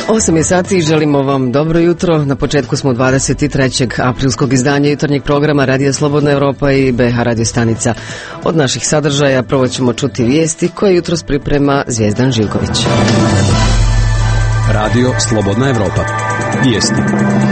8 je sati i želimo vam dobro jutro. Na početku smo 23. aprilskog izdanja jutarnjeg programa Radija Slobodna Europa i BH radio stanica. Od naših sadržaja prvo ćemo čuti vijesti koje jutros priprema Zvijezdan Živković. Radio Slobodna Europa. Vijesti.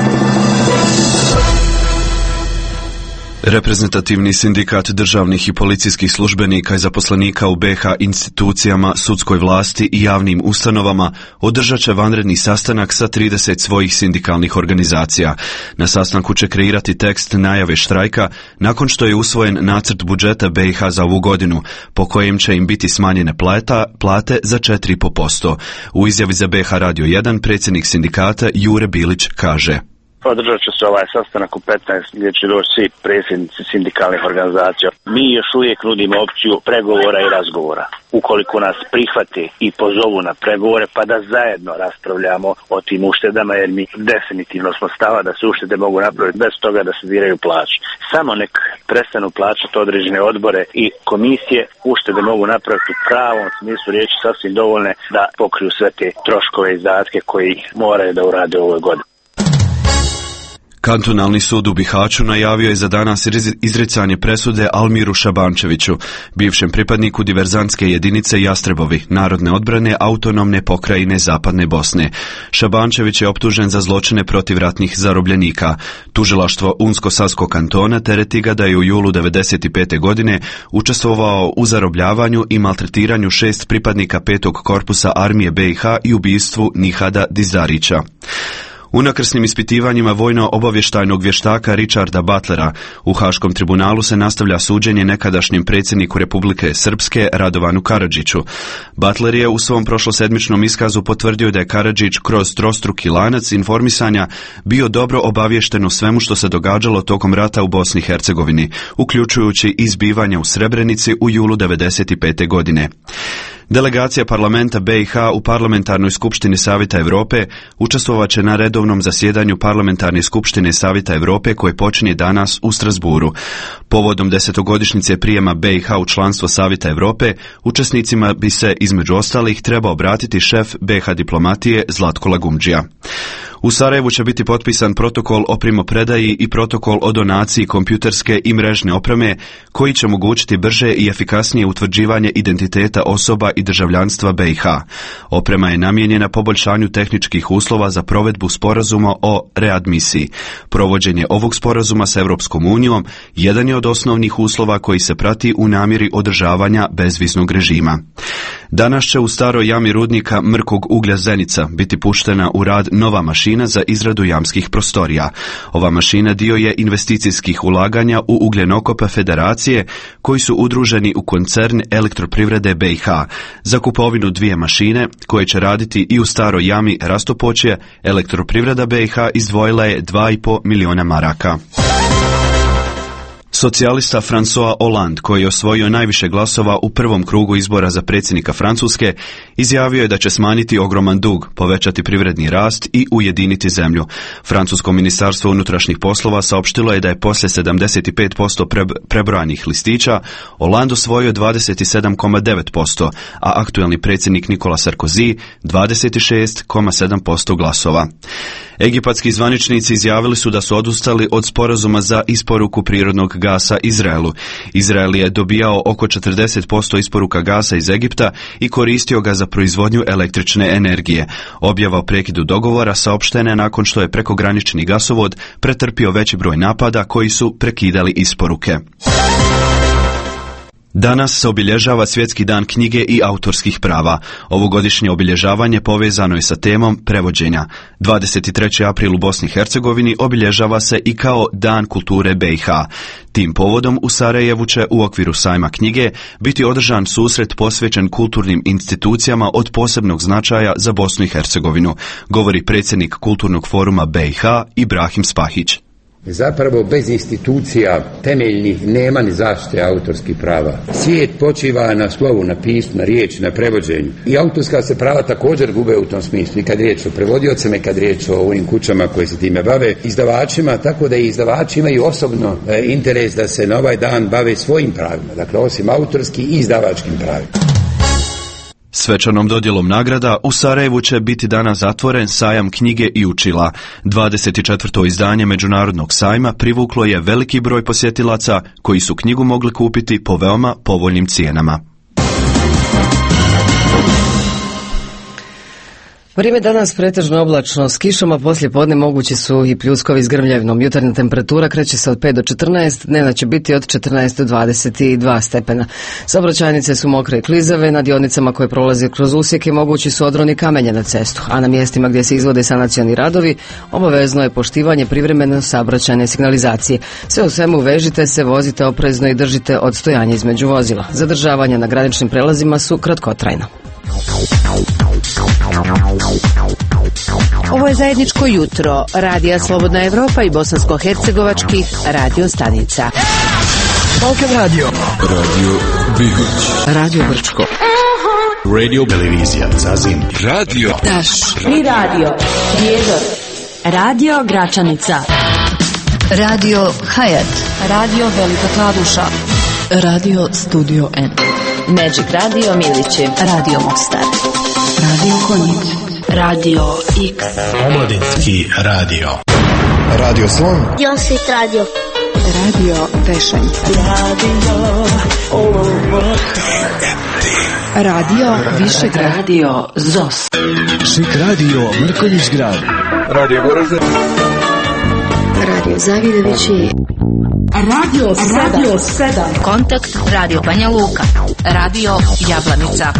Reprezentativni sindikat državnih i policijskih službenika i zaposlenika u BiH institucijama, sudskoj vlasti i javnim ustanovama održat će vanredni sastanak sa 30 svojih sindikalnih organizacija. Na sastanku će kreirati tekst najave štrajka nakon što je usvojen nacrt budžeta BiH za ovu godinu, po kojem će im biti smanjene plate za 4,5%. U izjavi za BiH Radio 1 predsjednik sindikata Jure Bilić kaže: Održat će se ovaj sastanak u 15 gdje će doći svi predsjednici sindikalnih organizacija. Mi još uvijek nudimo opciju pregovora i razgovora. Ukoliko nas prihvate i pozovu na pregovore, pa da zajedno raspravljamo o tim uštedama, jer mi definitivno smo stava da se uštede mogu napraviti bez toga da se diraju plaće. Samo nek prestanu plaćati određene odbore i komisije, uštede mogu napraviti u pravom smislu riječi sasvim dovoljne da pokriju sve te troškove i izdatke koji moraju da urade u ovoj godini. Kantonalni sud u Bihaću najavio je za danas izricanje presude Almiru Šabančeviću, bivšem pripadniku diverzantske jedinice Jastrebovi, narodne odbrane autonomne pokrajine Zapadne Bosne. Šabančević je optužen za zločine protiv ratnih zarobljenika. Tužilaštvo Unsko-Saskog kantona tereti ga da je u julu 1995. godine učestvovao u zarobljavanju i maltretiranju 6 pripadnika 5. korpusa armije BiH i ubistvu Nihada Dizarića. U nakrsnim ispitivanjima vojno-obavještajnog vještaka Richarda Butlera u Haškom tribunalu se nastavlja suđenje nekadašnjem predsjedniku Republike Srpske Radovanu Karadžiću. Butler je u svom prošlosedmičnom iskazu potvrdio da je Karadžić kroz trostruki lanac informisanja bio dobro obaviješten o svemu što se događalo tokom rata u Bosni i Hercegovini, uključujući izbivanja u Srebrenici u julu 1995. godine. Delegacija parlamenta BiH u Parlamentarnoj skupštini Savjeta Europe učestvovat će na redovnom zasjedanju Parlamentarne skupštine Savjeta Europe koje počinje danas u Strasburu. Povodom 10-godišnjice prijema BiH u članstvo Savjeta Europe, učesnicima bi se između ostalih trebao obratiti šef BiH diplomatije Zlatko Lagumdžija. U Sarajevu će biti potpisan protokol o primopredaji i protokol o donaciji kompjuterske i mrežne opreme koji će omogućiti brže i efikasnije utvrđivanje identiteta osoba i državljanstva BiH. Oprema je namijenjena poboljšanju tehničkih uslova za provedbu sporazuma o readmisiji. Provođenje ovog sporazuma sa Europskom unijom jedan je od osnovnih uslova koji se prati u namjeri održavanja bezviznog režima. Danas će u staroj jami rudnika mrkog uglja Zenica biti puštena u rad nova mašina za izradu jamskih prostorija. Ova mašina dio je investicijskih ulaganja u ugljenokope Federacije koji su udruženi u koncern Elektroprivrede BiH. Za kupovinu 2 mašine koje će raditi i u staroj jami Rastopočje, Elektroprivreda BiH izdvojila je 2,5 milijuna maraka. Socijalista François Hollande, koji je osvojio najviše glasova u prvom krugu izbora za predsjednika Francuske, izjavio je da će smanjiti ogroman dug, povećati privredni rast i ujediniti zemlju. Francusko ministarstvo unutrašnjih poslova saopštilo je da je poslije 75% prebrojanih listića Hollande osvojio 27,9%, a aktuelni predsjednik Nicolas Sarkozy 26,7% glasova. Egipatski zvaničnici izjavili su da su odustali od sporazuma za isporuku prirodnog gasa Izraelu. Izrael je dobijao oko 40% isporuka gasa iz Egipta i koristio ga za proizvodnju električne energije. Objava o prekidu dogovora saopštena je nakon što je prekogranični gasovod pretrpio veći broj napada koji su prekidali isporuke. Danas se obilježava Svjetski dan knjige i autorskih prava. Ovogodišnje obilježavanje povezano je sa temom prevođenja. 23. april u Bosni i Hercegovini obilježava se i kao Dan kulture BiH. Tim povodom u Sarajevu će u okviru sajma knjige biti održan susret posvećen kulturnim institucijama od posebnog značaja za Bosnu i Hercegovinu, govori predsjednik Kulturnog foruma BiH Ibrahim Spahić. Zapravo bez institucija temeljnih nema ni zaštite autorskih prava. Svijet počiva na slovu, na pismu, na riječi, na prevođenju. I autorska se prava također gube u tom smislu. I kad riječ o prevodiocima, i kad riječ o ovim kućama koji se time bave, izdavačima, tako da i izdavači imaju osobno interes da se na ovaj dan bave svojim pravima. Dakle, osim autorskih i izdavačkim pravima. Svečanom dodjelom nagrada u Sarajevu će biti danas zatvoren sajam knjige i učila. 24. izdanje Međunarodnog sajma privuklo je veliki broj posjetilaca koji su knjigu mogli kupiti po veoma povoljnim cijenama. Vrijeme danas pretežno oblačno s kišom, a poslije podne mogući su i pljuskovi s grmljavnom. Jutarnja temperatura kreće se od 5 do 14, dnevna će biti od 14 do 22 stepena. Saobraćajnice su mokre i klizave, na dionicama koje prolaze kroz usjeke mogući su odroni kamenja na cestu, a na mjestima gdje se izvode sanacioni radovi obavezno je poštivanje privremene saobraćajne signalizacije. Sve u svemu vežite se, vozite oprezno i držite odstojanje između vozila. Zadržavanja na graničnim prelazima su kratkotrajna. Ovo je zajedničko jutro Radija Slobodna Evropa i bosansko-hercegovačkih radio stanica. Balkan Radio, Radio Bihoć, Radio Brčko, Radio Televizija Zazim, Radio Taš i Radio Prijedor, Radio Gračanica, Radio Hayat, Radio Velika Kladuša, Radio Studio N, Magic Radio Milići, Radio Mostar, Radio Konjic, Radio X, Omladinski radio, Radio Slon, Josit Radio, Radio Tešanj, Radio Višegrad, Radio ZOS, Šik Radio Mrkonjić Grad, Radio Goražde, Radio Zavidovići, Radio 7, Kontakt Radio Banja Luka, Radio Jablanica.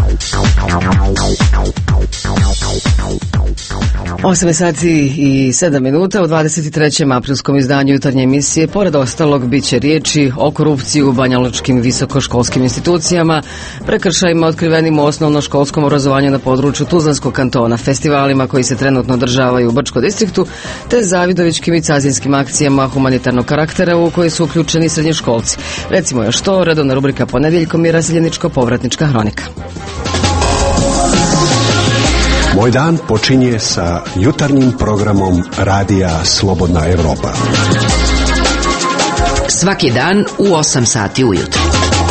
8 sati i 7 minuta u 23. aprilskom izdanju jutarnje emisije. Pored ostalog bit će riječi o korupciji u banjalučkim visokoškolskim institucijama, prekršajima otkrivenim u osnovnoškolskom obrazovanju na području Tuzlanskog kantona, festivalima koji se trenutno održavaju u Brčko distriktu, te zavidovičkim i cazinskim akcijama humanitarnog karaktera u koji su uključeni srednjoškolci. Recimo još to, redovna rubrika Ponedjeljkom i raseljeničko-povratnička hronika. Moj dan počinje sa jutarnjim programom Radija Slobodna Evropa. svaki dan u 8 sati ujutro.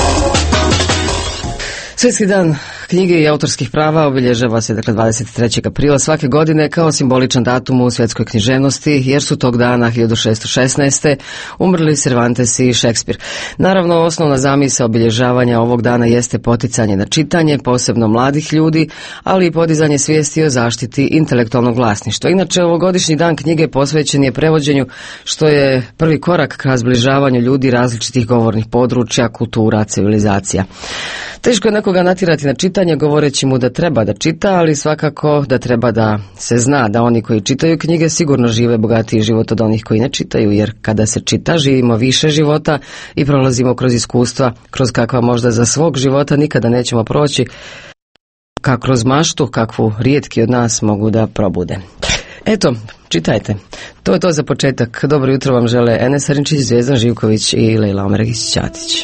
Svjetski dan knjige i autorskih prava obilježava se 23. aprila svake godine kao simboličan datum u svjetskoj književnosti, jer su tog dana 1616. umrli Cervantes i Šekspir. Naravno, osnovna zamisao obilježavanja ovog dana jeste poticanje na čitanje, posebno mladih ljudi, ali i podizanje svijesti o zaštiti intelektualnog vlasništva. Inače, ovogodišnji dan knjige posvećen je prevođenju, što je prvi korak ka zbližavanju ljudi različitih govornih područja, kultura, civilizacija. Teško je nekoga natjerati na čitanje govoreći mu da treba da čita, ali svakako da treba da se zna da oni koji čitaju knjige sigurno žive bogatiji život od onih koji ne čitaju, jer kada se čita živimo više života i prolazimo kroz iskustva kroz kakva možda za svog života nikada nećemo proći, kako kroz maštu kakvu rijetki od nas mogu da probude. Eto, čitajte. To je to za početak. Dobro jutro vam žele Enes Arinčić, Zvijezdan Živković i Lejla Omeregić-Ćatić.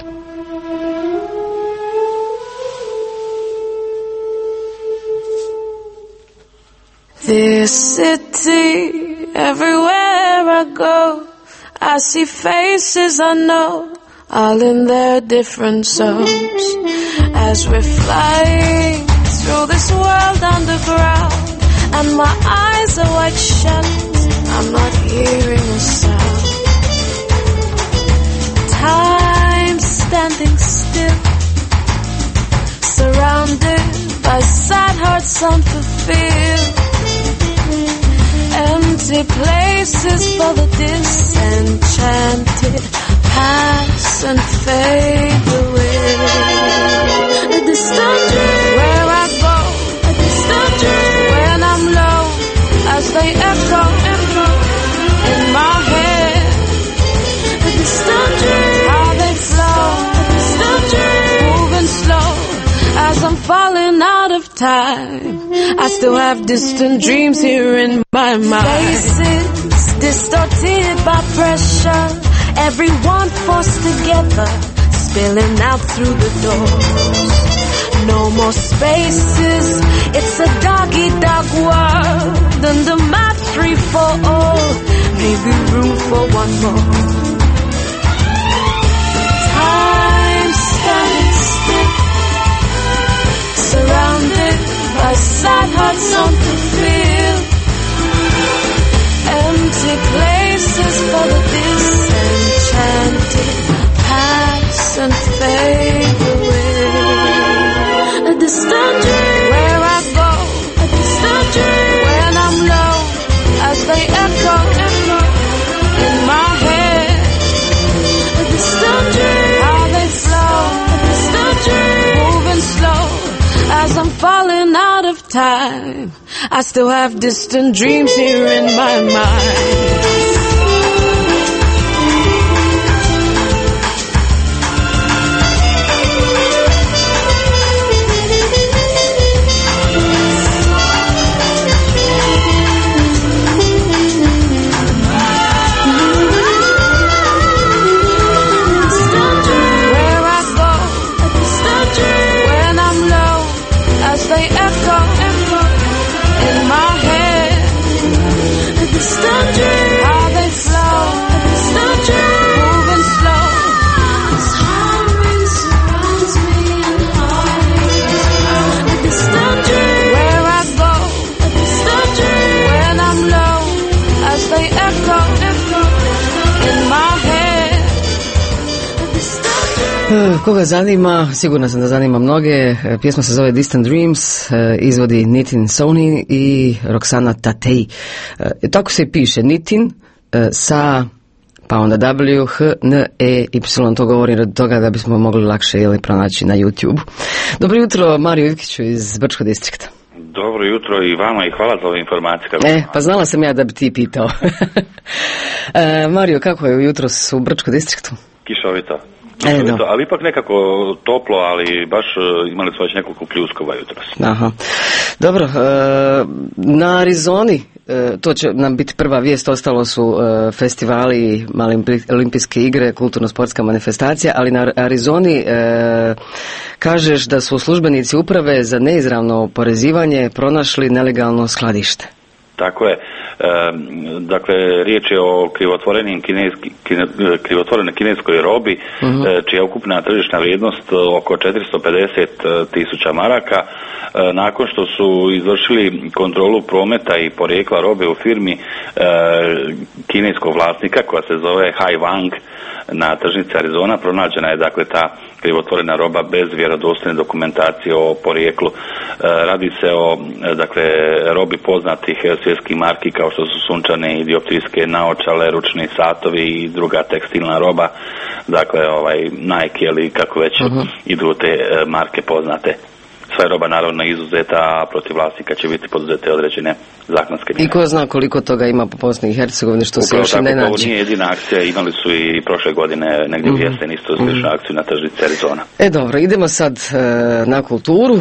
This city, everywhere I go, I see faces I know, all in their different souls. As we're flying through this world underground, and my eyes are wide shut, I'm not hearing a sound. Time standing still, surrounded by sad hearts unfulfilled. Empty places for the disenchanted pass and fade away. A distant dream where I go, a distant dream when I'm low, as they echo in my head. A distant dream how they flow, a distant dream moving slow as I'm falling out of time. I still have distant dreams here in my mind. Faces distorted by pressure, everyone forced together, spilling out through the doors. No more spaces, it's a dog-eat-dog world, and a map free for all, maybe room for one more. Time standing still, surrounded had something feel. Empty places for the disenchanted pass and fade away. A distant dream where I go, a distant dream when I'm low, as they echo in my head. A distant dream, how they flow, a distant dream moving slow as I'm falling out of time. I still have distant dreams here in my mind. They echo in my head. A distant dream, how they flow. A distant dream, moving slow. This harmony surrounds me and heart. A distant dream, where I go. A distant dream, when I'm low, as they echo in my head. A distant dream. Koga zanima, sigurno sam da zanima mnoge, pjesma se zove Distant Dreams, izvodi Nitin Soni i Roxana Tatei. Tako se piše Nitin sa pa onda W, H, N, E, Y, to govorim od toga da bismo mogli lakše pronaći na YouTube. Dobro jutro, Mario Ivkiću iz Brčkog distrikta. Dobro jutro i vama i hvala za ove informacije. Pa znala sam ja da bi ti pitao. Mario, kako je jutros u Brčkom distriktu? Kišovito. Ali ipak nekako toplo, ali baš imali smo već nekoliko pljuskova jutros. Aha. Dobro, na Arizoni, to će nam biti prva vijest, ostalo su festivali, male olimpijske igre, kulturno-sportska manifestacija, ali na Arizoni kažeš da su službenici uprave za neizravno oporezivanje pronašli nelegalno skladište. Tako je. Dakle, riječ je o krivotvorenoj kineskoj robi, čija ukupna tržišna vrijednost oko 450.000 maraka. Nakon što su izvršili kontrolu prometa i porijekla robe u firmi kineskog vlasnika koja se zove Hai Wang na tržnici Arizona, pronađena je dakle ta krivotvorena roba bez vjerodostojne dokumentacije o porijeklu. Radi se o robi poznatih svjetskih marki kao što su sunčane i dioptrijske naočale, ručni satovi i druga tekstilna roba, dakle Nike ili kako već idu te marke poznate. Sva je roba naravno izuzeta, a protiv vlasnika će biti poduzete određene zakonske mjere. I ko zna koliko toga ima po Bosni i Hercegovini što se još ne nađe. Ovo nije jedina akcija, imali su i prošle godine negdje u jesen isto sličnu akciju na tržnici Arizona. Dobro, idemo sad na kulturu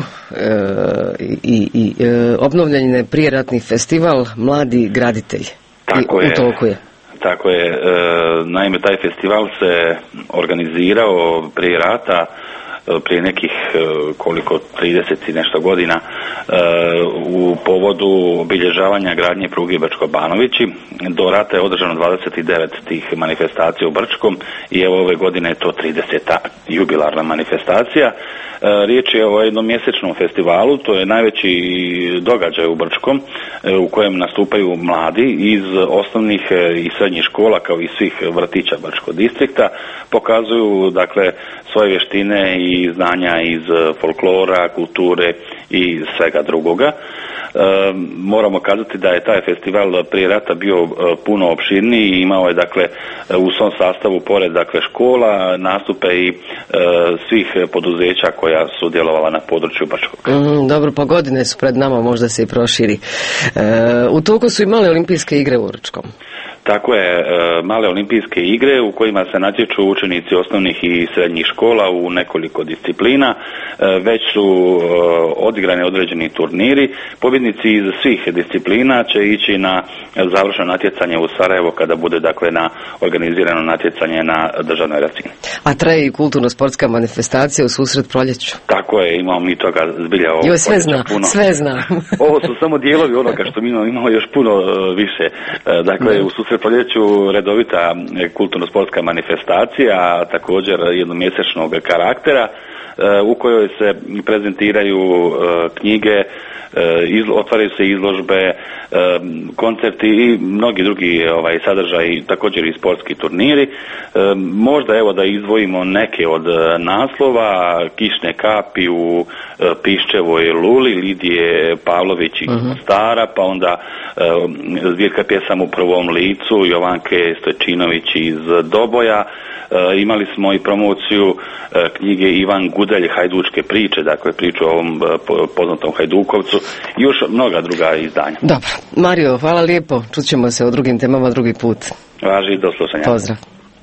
i obnovljen je prijeratni festival Mladi graditelji. Tako je. U toku je. Tako je. Naime, taj festival se organizirao prije rata, prije nekih 30 i nešto godina, u povodu obilježavanja gradnje pruge Brčko-Banovići. Do rata je održano 29 tih manifestacija u Brčkom i evo ove godine je to 30. jubilarna manifestacija. Riječ je o jednomjesečnom festivalu, to je najveći događaj u Brčkom u kojem nastupaju mladi iz osnovnih i srednjih škola kao i svih vrtića Brčkog distrikta, pokazuju dakle svoje vještine i znanja iz folklora, kulture i svega drugoga. Moramo kazati da je taj festival prije rata bio puno opširniji i imao je dakle u svom sastavu pored dakle škola nastupe i svih poduzeća koja su djelovala na području Brčkog. Dobro, pa godine su pred nama, možda se i proširi. U toku su i male olimpijske igre u Brčkom. Tako je, male olimpijske igre u kojima se natječu učenici osnovnih i srednjih škola u nekoliko disciplina. Već su odigrani određeni turniri. Pobjednici iz svih disciplina će ići na završno natjecanje u Sarajevo kada bude dakle na organizirano natjecanje na državnoj razini. A traje i kulturno-sportska manifestacija u susret proljeću. Tako je, imamo mi toga zbilja ovo. Sve zna. Ovo su samo dijelovi onoga što mi imamo još puno više. Dakle, u susret proljeću redovita kulturno-sportska manifestacija, također jednomjesečnog karaktera, u kojoj se prezentiraju knjige, otvaraju se izložbe, koncerti i mnogi drugi sadržaji, također i sportski turniri. Možda evo da izdvojimo neke od naslova: Kišne kapi u Piščevoj Luli, Lidije Pavlović iz Mostara, pa onda zbirka pjesama u prvom licu Jovanke Stojčinović iz Doboja. Imali smo i promociju knjige Ivan Gudelj Hajdučke priče, dakle priču o ovom poznatom Hajdukovcu i još mnoga druga izdanja. Dobro. Mario, hvala lijepo. Čućemo se o drugim temama drugi put. Važi, do slušanja. Pozdrav.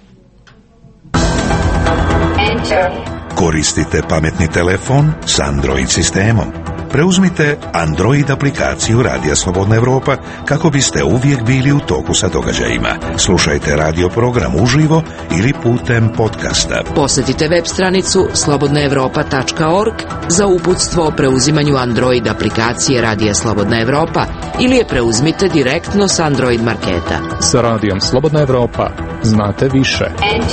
Koristite pametni telefon s Android sistemom. Preuzmite Android aplikaciju Radija Slobodna Evropa kako biste uvijek bili u toku sa događajima. Slušajte radio program uživo ili putem podcasta. Posjetite web stranicu slobodnaevropa.org za uputstvo o preuzimanju Android aplikacije Radija Slobodna Evropa ili je preuzmite direktno s Android marketa. Sa Radijom Slobodna Evropa znate više.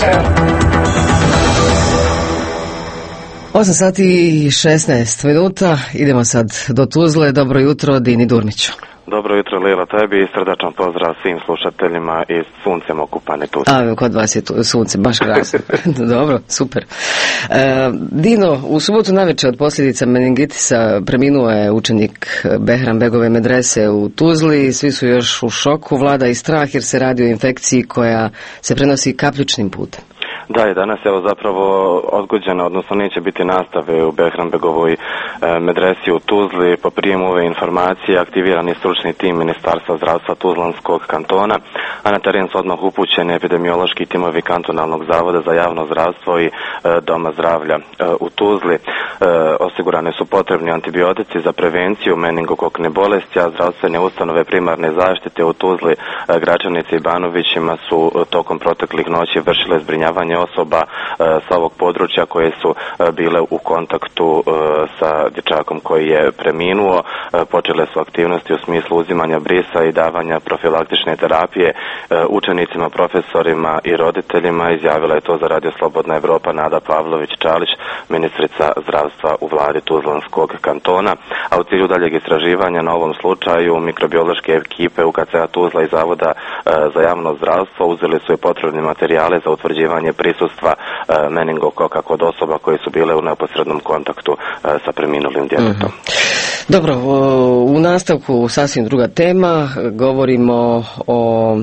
8 sati i 16 minuta. Idemo sad do Tuzle. Dobro jutro, Dini Durmiću. Dobro jutro, Lila, tebi i srdačan pozdrav svim slušateljima iz suncem okupane Tuzle. A, kod vas je tu sunce, baš krasno. Dobro, super. Dino, u subotu navečer od posljedica meningitisa preminuo je učenik Behram Begove medrese u Tuzli. Svi su još u šoku, vlada i strah jer se radi o infekciji koja se prenosi kapljučnim putem. Da, i danas je zapravo odgođena, odnosno neće biti nastave u Behrambegovoj medresi u Tuzli. Po prijemu ove informacije aktiviran je stručni tim Ministarstva zdravstva Tuzlanskog kantona, a na teren su odmah upućeni epidemiološki timovi kantonalnog zavoda za javno zdravstvo i doma zdravlja u Tuzli. Osigurane su potrebni antibiotici za prevenciju meningokokne bolesti, a zdravstvene ustanove primarne zaštite u Tuzli, Gračanici i Banovićima su tokom proteklih noći vršile zbrinjavanje osoba sa ovog područja koje su bile u kontaktu sa dječakom koji je preminuo. Počele su aktivnosti u smislu uzimanja brisa i davanja profilaktične terapije učenicima, profesorima i roditeljima. Izjavila je to za Radio Slobodna Evropa Nada Pavlović-Čalić, ministrica zdravstva u vladi Tuzlanskog kantona. A u cilju daljeg istraživanja na ovom slučaju mikrobiološke ekipe UKC-a Tuzla i Zavoda za javno zdravstvo uzeli su i potrebne materijale za utvrđivanje prisustva meningokoka kod osoba koje su bile u neposrednom kontaktu sa preminulim djetetom. Dobro, u nastavku sasvim druga tema. Govorimo o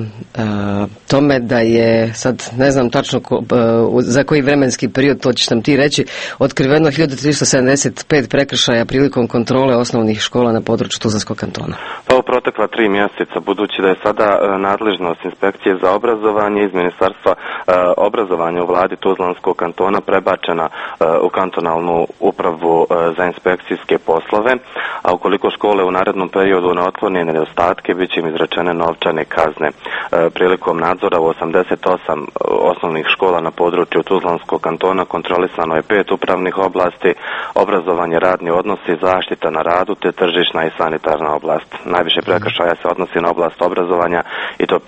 tome da je, sad ne znam tačno za koji vremenski period, to ćeš nam ti reći, otkriveno 1375 prekršaja prilikom kontrole osnovnih škola na području Tuzlanskog kantona. Pa u protekla 3 mjeseca, budući da je sada nadležnost inspekcije za obrazovanje iz Ministarstva obrazovanja u vladi Tuzlanskog kantona prebačena u kantonalnu upravu za inspekcijske poslove, a ukoliko škole u narednom periodu ne otklone nedostatke, bit će im izrečene novčane kazne. Prilikom nadzora u 88 osnovnih škola na području Tuzlanskog kantona kontrolisano je 5 upravnih oblasti: obrazovanje, radni odnosi, zaštita na radu te tržišna i sanitarna oblast. Najviše prekršaja se odnosi na oblast obrazovanja i to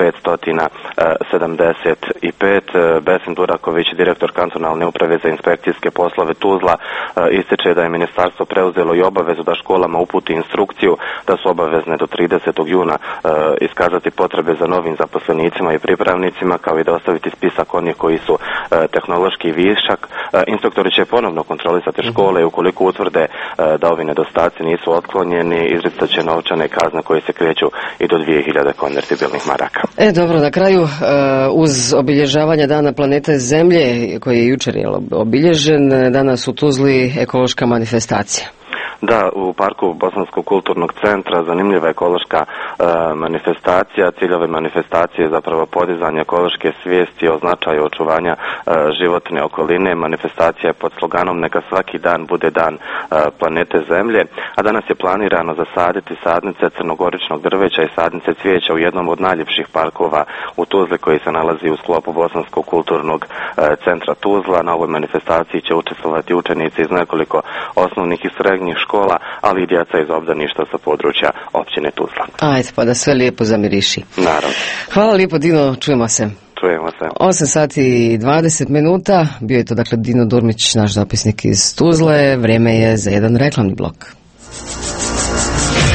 575. Besim Duraković, direktor kantonalne uprave za inspekcijske poslove Tuzla, ističe da je ministarstvo preuzelo i obavezu da školama uputi instrukciju da su obavezne do 30. juna iskazati potrebe za novim zaposlenicima i pripravnicima, kao i da ostaviti spisak onih koji su tehnološki višak. Instruktori će ponovno kontrolisati škole i ukoliko utvrde da ovi nedostaci nisu otklonjeni, izricat će novčane kazne koje se kreću i do 2000 konvertibilnih maraka. Dobro, na kraju, uz obilježavanje Dana planete Zemlje, koji je jučer obilježen, danas u Tuzli ekološka manifestacija. Da, u parku Bosanskog kulturnog centra zanimljiva ekološka manifestacija. Cilj ove manifestacije je zapravo podizanje ekološke svijesti o značaju očuvanja životne okoline. Manifestacija je pod sloganom Neka svaki dan bude dan planete Zemlje, a danas je planirano zasaditi sadnice crnogoričnog drveća i sadnice cvijeća u jednom od najljepših parkova u Tuzli koji se nalazi u sklopu Bosanskog kulturnog centra Tuzla. Na ovoj manifestaciji će učestvovati učenici iz nekoliko osnovnih i srednjih škola, ali i djeca iz obdaništa sa područja općine Tuzla. Ajde, pa da sve lijepo zamiriši. Naravno. Hvala lijepo, Dino, čujemo se. Čujemo se. 8 sati i 20 minuta, bio je to dakle Dino Durmić, naš zapisnik iz Tuzle. Vrijeme je za jedan reklamni blok.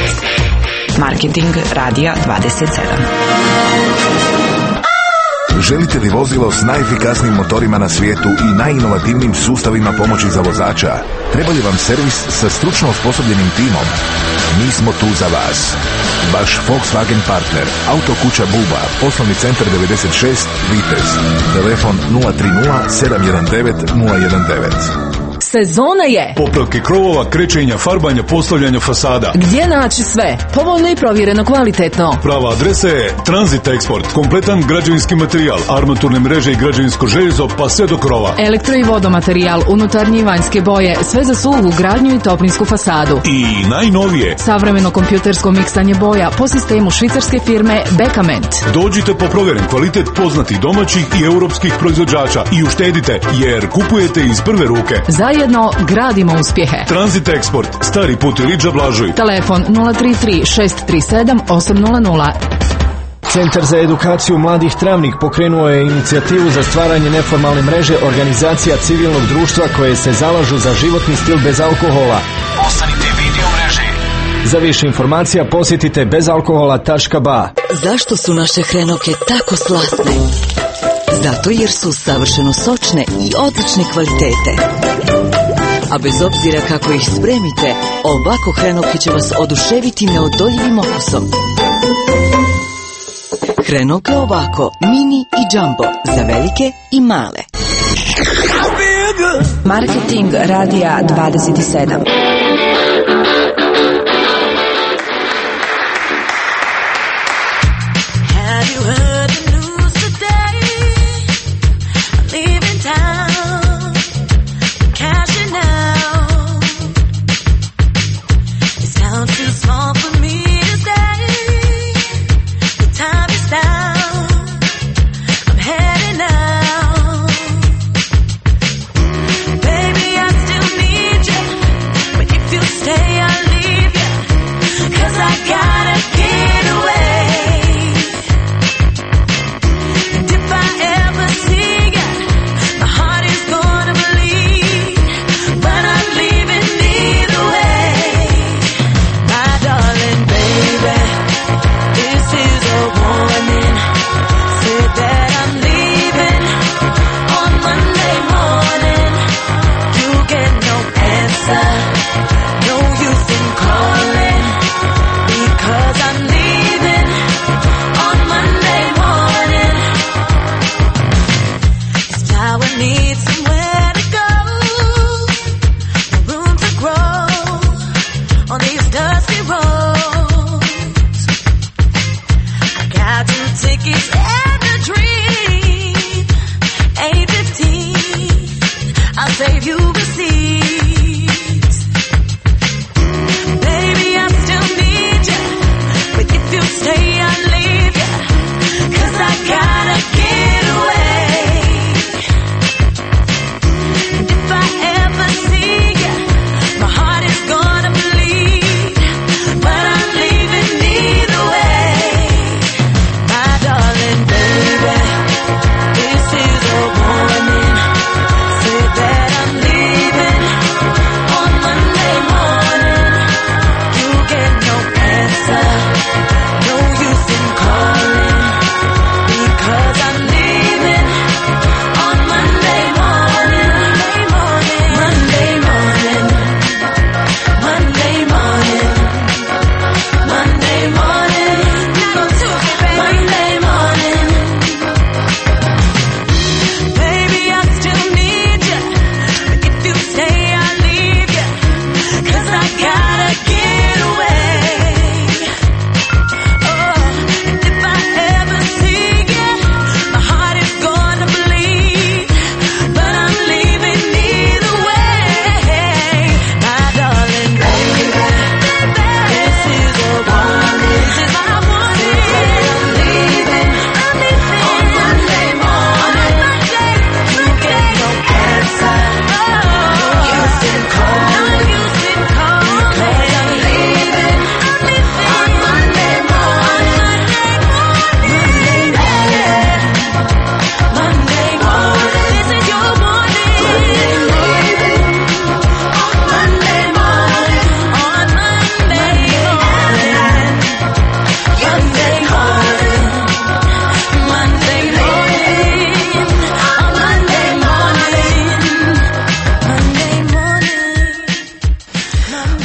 Marketing Radija 27. Želite li vozilo s najefikasnijim motorima na svijetu i najinovativnijim sustavima pomoći za vozača? Treba li vam servis sa stručno osposobljenim timom? Mi smo tu za vas. Vaš Volkswagen partner, Autokuća Buba, poslovni centar 96, Vitez. Telefon 030 719 019. Sezona je popravke krovova, krečenja, farbanja, postavljanja fasada. Gdje naći sve? Povoljno i provjereno kvalitetno. Prava adresa je Transit Export. Kompletan građevinski materijal, armaturne mreže i građevinsko željezo pa sve do krova. Elektro i vodomaterijal, unutarnje i vanjske boje, sve za suhu gradnju i toplinsku fasadu. I najnovije, savremeno kompjutersko miksanje boja po sistemu švicarske firme Bekament. Dođite po provjeren kvalitet poznatih domaćih i europskih proizvođača i uštedite jer kupujete iz prve ruke. Zajedno gradimo uspjehe. Transit Export, Stari put Iliđa Blažuj. Telefon 033 637 800. Centar za edukaciju mladih Travnik pokrenuo je inicijativu za stvaranje neformalne mreže organizacija civilnog društva koje se zalažu za životni stil bez alkohola. Postanite vidio mreže. Za više informacija posjetite bezalkohola.ba. Zašto su naše hrenovke tako slatne? Zato jer su savršeno sočne i odlične kvalitete. A bez obzira kako ih spremite, ovako hrenovke će vas oduševiti neodoljivim okusom. Hrenovke ovako, mini i jumbo, za velike i male. Marketing Radija 27. That I'm leaving.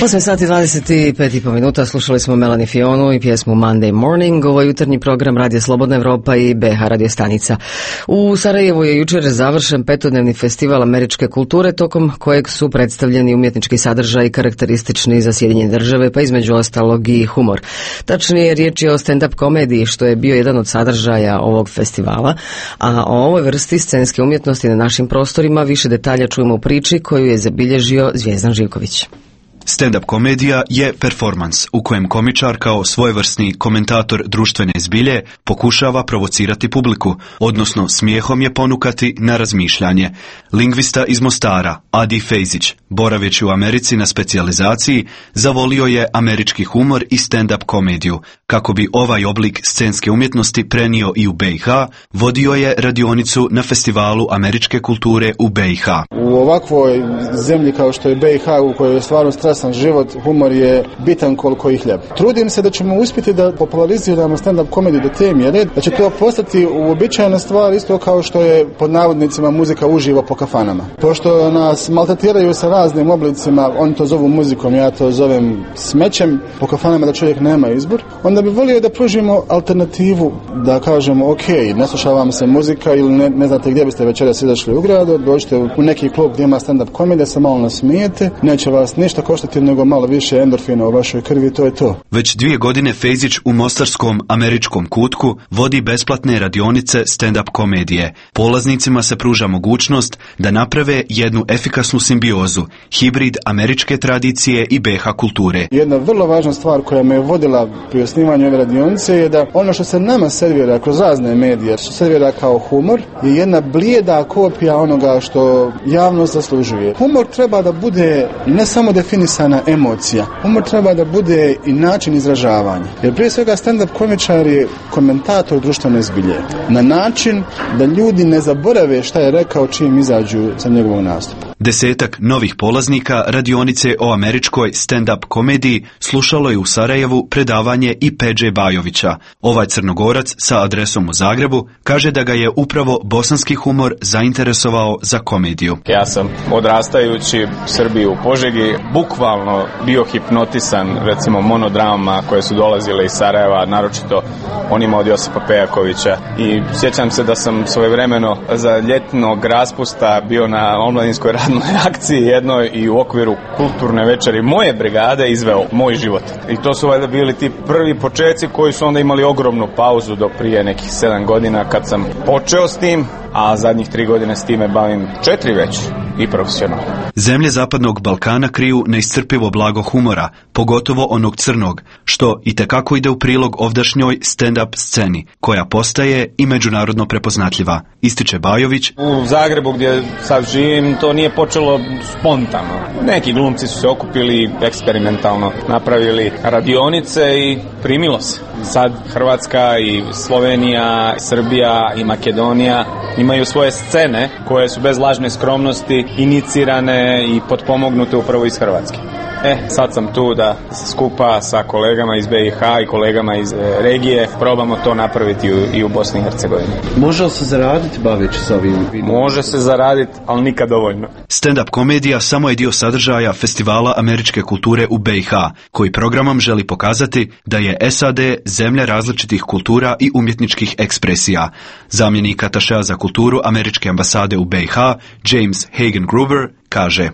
8 sati 25,5 minuta, slušali smo Melanie Fionu i pjesmu Monday Morning. Ovo je jutarnji program Radija Slobodna Evropa i BH radio stanica. U Sarajevu je jučer završen 5-dnevni festival američke kulture, tokom kojeg su predstavljeni umjetnički sadržaji karakteristični za Sjedinjene Države, pa između ostalog i humor. Tačnije, riječ je o stand-up komediji, što je bio jedan od sadržaja ovog festivala, a o ovoj vrsti scenske umjetnosti na našim prostorima više detalja čujemo u priči koju je zabilježio Zvijezdan Živković. Stand-up komedija je performans u kojem komičar kao svojevrsni komentator društvene zbilje pokušava provocirati publiku, odnosno smijehom je ponukati na razmišljanje. Lingvista iz Mostara, Adi Fejzić, boraveći u Americi na specijalizaciji, zavolio je američki humor i stand-up komediju. Kako bi ovaj oblik scenske umjetnosti prenio i u BiH, vodio je radionicu na festivalu američke kulture u BiH. U ovakvoj zemlji kao što je BiH, u kojoj je stvarno stresan život, humor je bitan koliko i hljeb. Trudim se da ćemo uspjeti da populariziramo stand-up komediju do te mjere, da će to postati uobičajena stvar, isto kao što je pod navodnicima muzika uživo po kafanama. Pošto nas maltretiraju sa raznim oblicima, oni to zovu muzikom, ja to zovem smećem, po kafanama da čovjek nema izbor, onda bi volio da pružimo alternativu, da kažemo ok, ne sluša vam se muzika ili ne znate gdje biste večeras izašli u gradu, dođite u neki klub gdje ima stand-up komedija, se malo nasmijete, neće vas ništa koštati nego malo više endorfina u vašoj krvi, to je to. Već 2 godine Fejzić u mostarskom američkom kutku vodi besplatne radionice stand-up komedije. Polaznicima se pruža mogućnost da naprave jednu efikasnu simbiozu, hibrid američke tradicije i BiH kulture. Jedna vrlo važna stvar koja me je vodila pri osnivanju ove radionice je da ono što se nama servira kroz razne medije, što se servira kao humor, je jedna blijeda kopija onoga što javnost zaslužuje. Humor treba da bude ne samo definisana emocija, humor treba da bude i način izražavanja. Jer prije svega stand-up komičar je komentator društvene zbilje. Na način da ljudi ne zaborave šta je rekao čim izađu sa njegovog nastupa. 10 novih polaznika radionice o američkoj stand-up komediji slušalo je u Sarajevu predavanje i Peđe Bajovića. Ovaj Crnogorac sa adresom u Zagrebu kaže da ga je upravo bosanski humor zainteresovao za komediju. Ja sam odrastajući u Srbiji u Požegi bukvalno bio hipnotisan recimo monodramama koje su dolazile iz Sarajeva, naročito onima od Josipa Pejakovića, i sjećam se da sam svojevremeno za ljetnog raspusta bio na omladinskoj radnoj akciji jednoj i u okviru kulturne večeri moje brigade izveo Moj život. I to su valjda bili ti prvi početci koji su onda imali ogromnu pauzu do prije nekih 7 godina kad sam počeo s tim, a zadnjih 3 godine s time bavim 4 već i profesionalno. Zemlje Zapadnog Balkana kriju neiscrpivo blago humora, pogotovo onog crnog, što itekako ide u prilog ovdašnjoj stand-up sceni, koja postaje i međunarodno prepoznatljiva, ističe Bajović. U Zagrebu gdje sad živim to nije počelo spontano. Neki glumci su se okupili, eksperimentalno napravili radionice i primilo se. Sad Hrvatska i Slovenija, Srbija i Makedonija imaju svoje scene koje su bez lažne skromnosti inicirane i potpomognute upravo iz Hrvatske. Sad sam tu da skupa sa kolegama iz BiH i kolegama iz regije probamo to napraviti i u Bosni i Hercegovini. Može li se zaraditi baveći sa ovim? Može se zaraditi, ali nikad dovoljno. Stand-up komedija samo je dio sadržaja Festivala američke kulture u BiH, koji programom želi pokazati da je SAD zemlja različitih kultura i umjetničkih ekspresija. Zamjenik atašea za kulturu američke ambasade u BiH, James Hagen Gruber, kaže: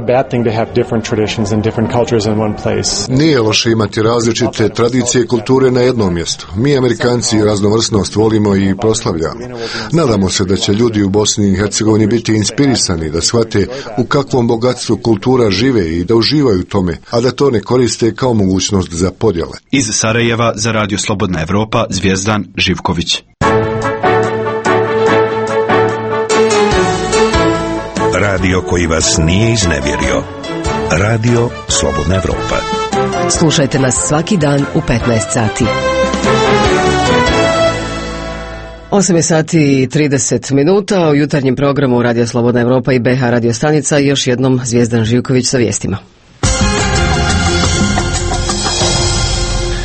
Nije loše imati različite tradicije i kulture na jednom mjestu. Mi Amerikanci raznovrsnost volimo i proslavljamo. Nadamo se da će ljudi u Bosni i Hercegovini biti inspirisani da shvate u kakvom bogatstvu kultura žive i da uživaju u tome, a da to ne koriste kao mogućnost za podjele. Iz Sarajeva za Radio Slobodna Evropa, Zvijezdan Živković. Radio koji vas nije iznevjerio. Radio Slobodna Evropa. Slušajte nas svaki dan u 15 sati. 8 sati i 30 minuta u jutarnjem programu Radio Slobodna Evropa i BH radio stanica. Još jednom Zvijezdan Živković sa vijestima.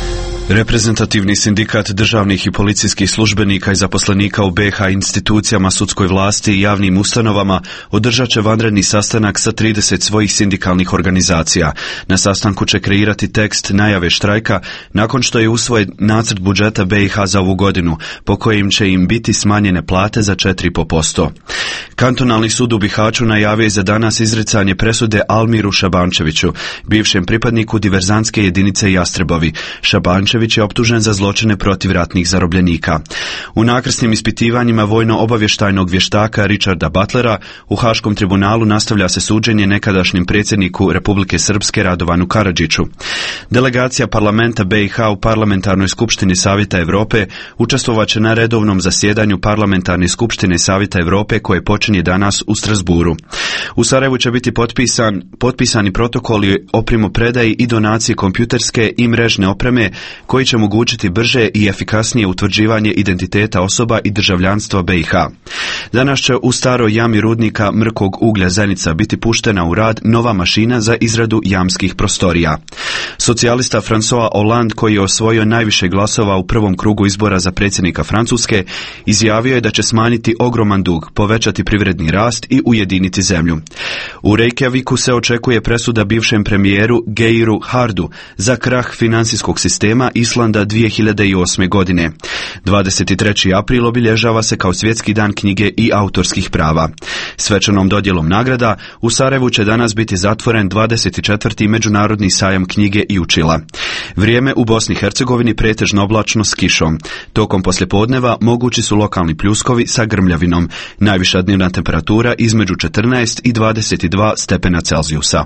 Reprezentativni sindikat državnih i policijskih službenika i zaposlenika u BiH institucijama, sudskoj vlasti i javnim ustanovama održat će vanredni sastanak sa 30 svojih sindikalnih organizacija. Na sastanku će kreirati tekst najave štrajka nakon što je usvojen nacrt budžeta BiH za ovu godinu, po kojim će im biti smanjene plate za 4,5%. Kantonalni sud u Bihaću najavio je za danas izricanje presude Almiru Šabančeviću, bivšem pripadniku diverzantske jedinice Jastrebovi. Šabančević je optužen za zločine protiv ratnih zarobljenika. U nakrsnim ispitivanjima vojno-obavještajnog vještaka Richarda Butlera u Haškom tribunalu nastavlja se suđenje nekadašnjem predsjedniku Republike Srpske Radovanu Karadžiću. Delegacija parlamenta BiH u Parlamentarnoj skupštini Savjeta Europe učestvovaće na redovnom zasjedanju Parlamentarne skupštine Savjeta Europe koje počinje danas u Strasburu. U Sarajevu će biti potpisani protokoli o primopredaji i donaciji kompjuterske i mrežne opreme koji će omogućiti brže i efikasnije utvrđivanje identiteta osoba i državljanstva BiH. Danas će u staroj jami rudnika mrkog uglja Zenica biti puštena u rad nova mašina za izradu jamskih prostorija. Socijalista François Hollande, koji je osvojio najviše glasova u prvom krugu izbora za predsjednika Francuske, izjavio je da će smanjiti ogroman dug, povećati privredni rast i ujediniti zemlju. U Reykjaviku se očekuje presuda bivšem premijeru Geiru Hardu za krah financijskog sistema Islanda 2008. godine. 23. april obilježava se kao svjetski dan knjige i autorskih prava. Svečanom dodjelom nagrada u Sarajevu će danas biti zatvoren 24. međunarodni sajam knjige i učila. Vrijeme u Bosni i Hercegovini pretežno oblačno s kišom. Tokom poslijepodneva mogući su lokalni pljuskovi sa grmljavinom. Najviša dnevna temperatura između 14 i 22 stepena Celzijusa.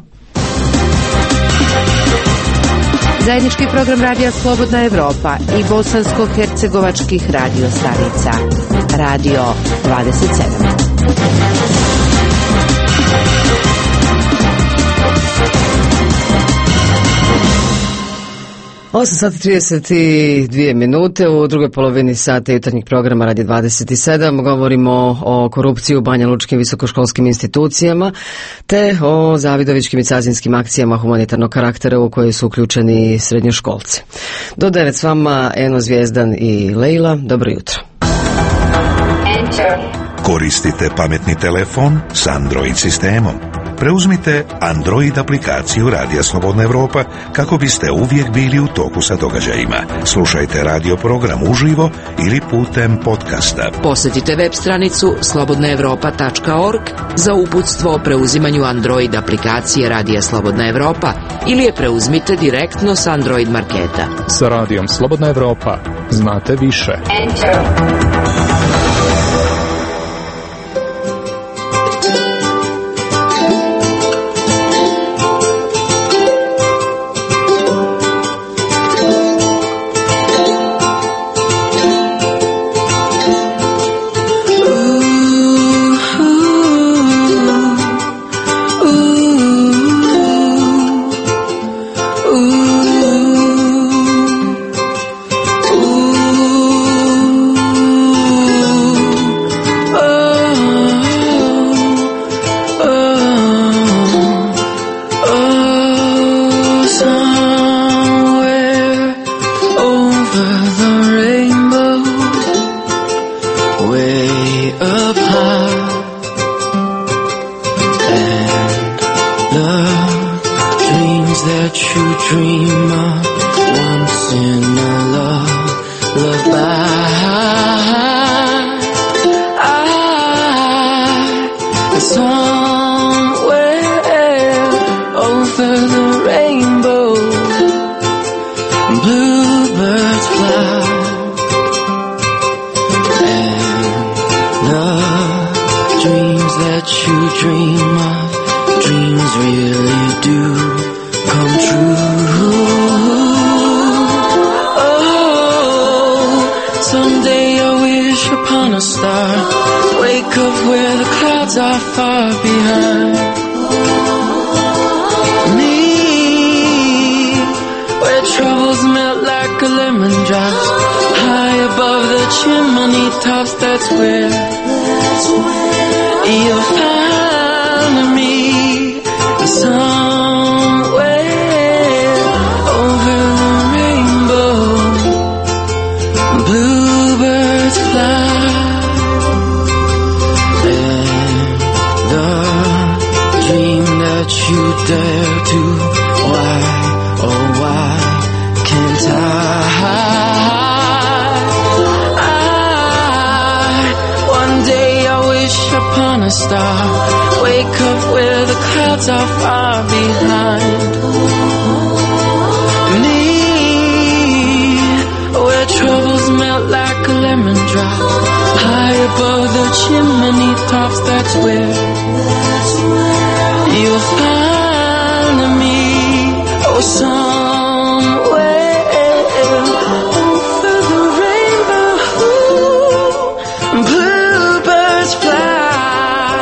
Zajednički program Radija Slobodna Evropa i bosansko-hercegovačkih radio stanica. Radio 27. 8:32 minute u drugoj polovini sata jutarnjeg programa Radija 27. Govorimo o korupciji u banjalučkim visokoškolskim institucijama te o zavidovičkim i cazinskim akcijama humanitarnog karaktera u koje su uključeni srednjoškolci. Do 9 s vama Eno, Zvijezdan i Lejla. Dobro jutro. Koristite pametni telefon s Android sistemom. Preuzmite Android aplikaciju Radija Slobodna Evropa kako biste uvijek bili u toku sa događajima. Slušajte radio program uživo ili putem podcasta. Posjetite web stranicu slobodnaevropa.org za uputstvo o preuzimanju Android aplikacije Radija Slobodna Evropa ili je preuzmite direktno s Android marketa. Sa Radijom Slobodna Evropa znate više. Somewhere over the rainbow. you dare to? Why, oh why can't one day I wish upon a star, wake up where the clouds are far behind me, where troubles melt like a lemon drop, high above the chimney tops. That's where you'll find me. Oh, somewhere over the rainbow, bluebirds fly,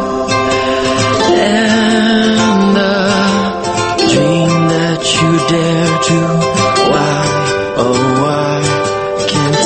and the dream that you dare to. Why, oh why can't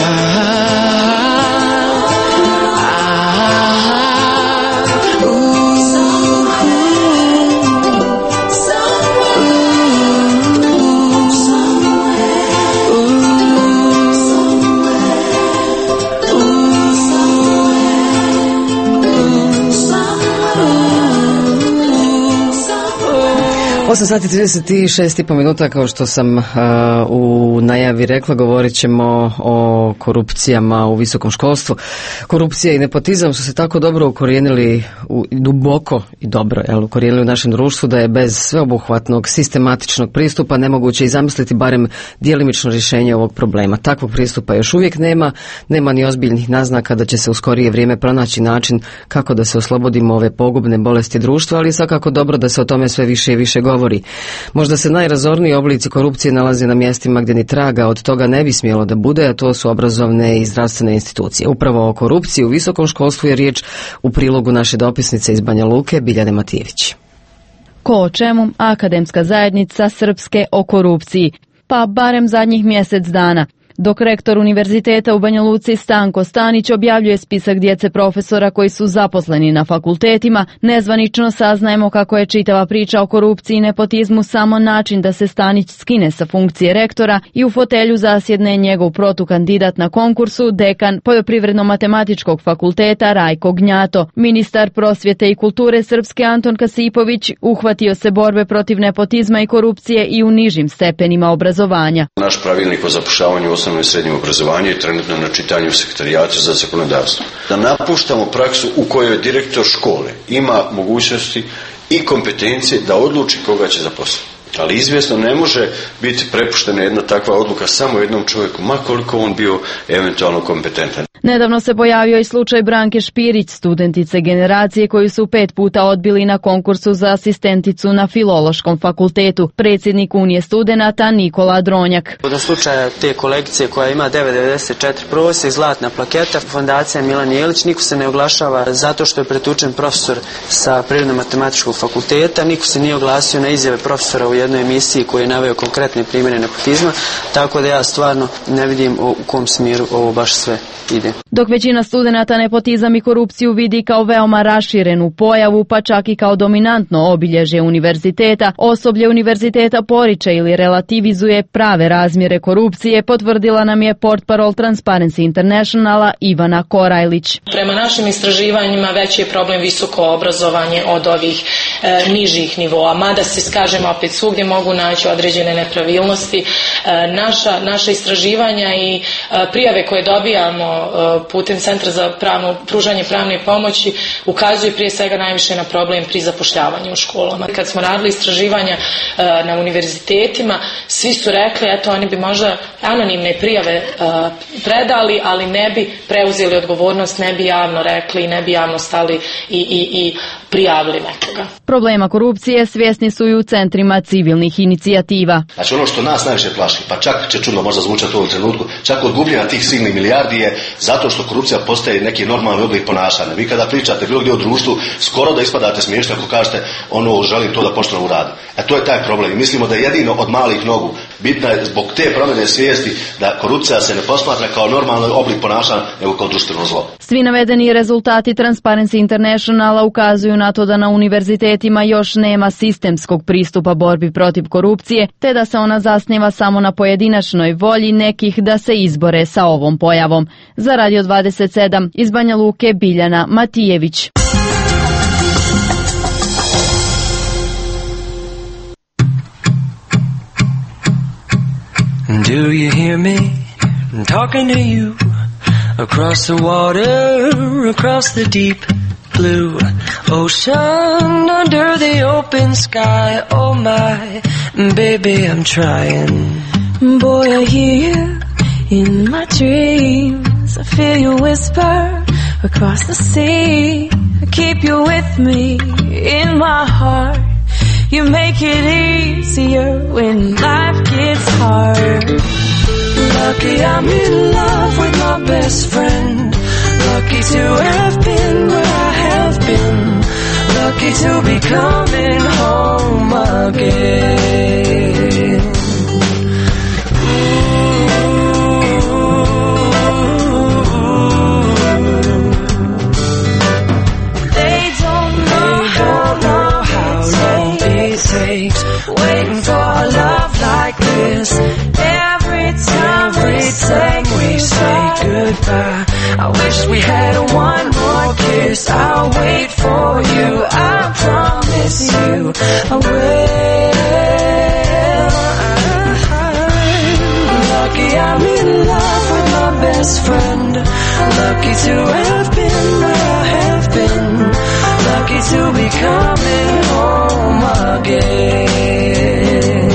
Osam sati 36,5 minuta, kao što sam u najavi rekla, govorit ćemo o korupcijama u visokom školstvu. Korupcija i nepotizam su se tako dobro ukorijenili, duboko i dobro ukorijenili u našem društvu, da je bez sveobuhvatnog sistematičnog pristupa nemoguće i zamisliti barem djelimično rješenje ovog problema. Takvog pristupa još uvijek nema ni ozbiljnih naznaka da će se u skorije vrijeme pronaći način kako da se oslobodimo ove pogubne bolesti društva, ali svakako dobro da se o tome sve više i više govori. Možda se najrazorniji oblici korupcije nalaze na mjestima gdje ni traga od toga ne bi smjelo da bude, a to su obrazovne i zdravstvene institucije. Upravo o korupciji u visokom školstvu je riječ u prilogu naše dopisnice iz Banja Luke, Biljane Matijević. Ko o čemu? Akademska zajednica Srpske o korupciji. Pa barem zadnjih mjesec dana. Dok rektor univerziteta u Banja Luci Stanko Stanić objavljuje spisak djece profesora koji su zaposleni na fakultetima, nezvanično saznajemo kako je čitava priča o korupciji i nepotizmu samo način da se Stanić skine sa funkcije rektora i u fotelju zasjedne njegov protukandidat na konkursu, dekan Poljoprivredno-matematičkog fakulteta Rajko Gnjato. Ministar prosvjete i kulture Srpske Anton Kasipović uhvatio se borbe protiv nepotizma i korupcije i u nižim stepenima obrazovanja. Naš pravilnik o zapošljavanju osnovno i srednjem obrazovanju je trenutno na čitanju u sekretarijatu za zakonodavstvo. Da napuštamo praksu u kojoj direktor škole ima mogućnosti i kompetencije da odluči koga će zaposliti. Ali izvjesno ne može biti prepuštena jedna takva odluka samo jednom čovjeku, ma koliko on bio eventualno kompetentan. Nedavno se pojavio i slučaj Branke Špirić, studentice generacije koju su 5 puta odbili na konkursu za asistenticu na Filološkom fakultetu. Predsjednik Unije studenata Nikola Dronjak. Od slučaja te kolegice koja ima 9,94 prosjek, zlatna plaketa, fondacija Milan Jelić, niko se ne oglašava zato što je pretučen profesor sa Prirodno-matematičkog fakulteta, niko se nije oglasio na izjave profesora u jednoj emisiji koji je naveo konkretne primjere nepotizma, tako da ja stvarno ne vidim u kom smjeru ovo baš sve ide. Dok većina studenata nepotizam i korupciju vidi kao veoma raširenu pojavu, pa čak i kao dominantno obilježje univerziteta, osoblje univerziteta poriče ili relativizuje prave razmjere korupcije, potvrdila nam je portparol Transparency Internationala Ivana Korajlić. Prema našim istraživanjima veći je problem visoko obrazovanje od ovih nižih nivoa, mada se, kažem opet, svugdje mogu naći određene nepravilnosti. Naša istraživanja i prijave koje dobijamo putem Centra za pružanje pravne pomoći ukazuje prije svega najviše na problem pri zapošljavanju u školama. Kad smo radili istraživanja na univerzitetima, svi su rekli, eto, oni bi možda anonimne prijave predali, ali ne bi preuzeli odgovornost, ne bi javno rekli, ne bi javno stali i prijavili nekoga. Problema korupcije svjesni su i u centrima civilnih inicijativa. Znači ono što nas najviše plaši, pa čak će čudno možda zvučati u ovom trenutku, čak od gubljenja tih silnih milijardi je zato što korupcija postaje neki normalni oblik ponašanja. Vi kada pričate bilo gdje u društvu, skoro da ispadate smiješno ako kažete ono želim to da pošteno uradim. To je taj problem. I mislimo da je jedino od malih nogu bitna je zbog te promjene svijesti da korupcija se ne posmatra kao normalni oblik ponašanja nego kao društveno zlo. Svi navedeni rezultati Transparency Internationala ukazuju na to da na univerzitetima još nema sistemskog pristupa borbi protiv korupcije, te da se ona zasniva samo na pojedinačnoj volji nekih da se izbore sa ovom pojavom. Za Radio 27 iz Banja Luke, Biljana Matijević. Do you hear me? I'm talking to you. Across the water, across the deep blue ocean, under the open sky. Oh my, baby, I'm trying. Boy, I hear you in my dreams. I feel you whisper across the sea. I keep you with me in my heart. You make it easier when life gets hard. Lucky I'm in love with my best friend. Lucky to have been where I have been. Lucky to be coming home again. They don't know how long it takes waiting for a love like this. Every time we say goodbye, I wish we had one more kiss. I'll wait for you, I promise you I will. Lucky I'm in love with my best friend. Lucky to have been where I have been. Lucky to be coming home again.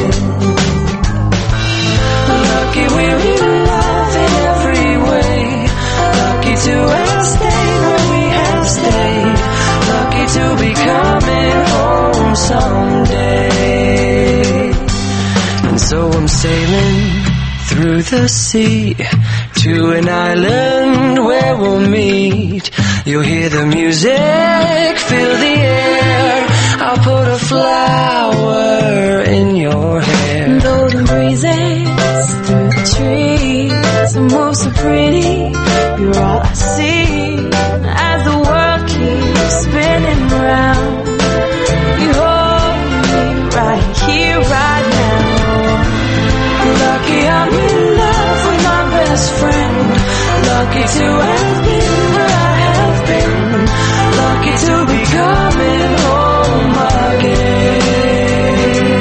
Lucky we're in love in every way. Lucky to have stayed where we have stayed. Lucky to be coming home someday. And so I'm sailing through the sea to an island where we'll meet. You'll hear the music, feel the air. I'll put a flower in your hair. Though the breezes through the trees move so pretty, you're all I see as the world keeps spinning round. You hold me right here, right now. Lucky I'm in love with my best friend. Lucky to have been where I have been. Lucky to be coming home again.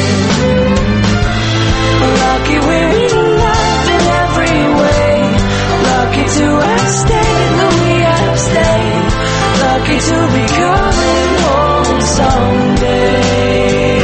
Lucky we're in love in every way. Lucky to have stayed when we have stayed. Lucky to be coming home someday.